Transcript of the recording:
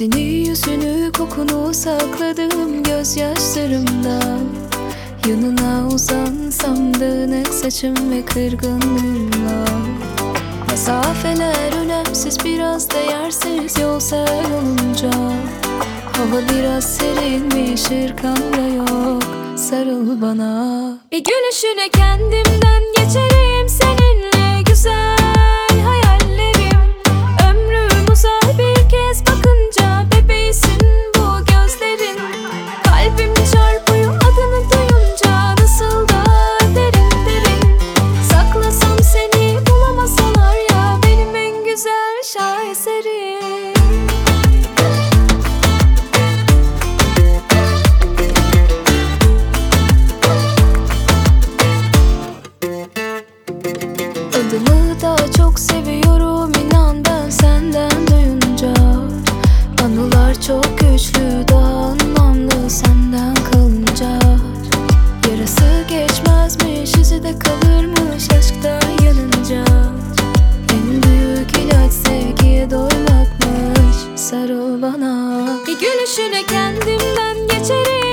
Sesini, yüzünü, kokunu sakladım gözyaşlarımda. Yanına uzansam dağınık saçım ve kırgınlığımla. Mesafeler önemsiz, biraz değersiz yol sel olunca. Hava biraz serinmiş, ırkan da yok, sarıl bana. Bir gülüşüne kendimden geçerim, seninle güzel hayallerim. Ömrüm uzar bir kez bakınca, bebeğisin bu gözlerin. Kalbim çarpıyor adını duyunca, nasıl da derin derin. Saklasam seni bulamasalar ya, benim en güzel şaheserim. Adımı daha çok seviyorum, inan ben senden duyunca. Anılar çok güçlü, daha anlamlı senden kalınca. Yarası geçmezmiş, izi de kalırmış aşktan yanınca. En büyük ilaç sevgiye doymakmış, sarıl bana. Bir gülüşüne kendimden geçerim,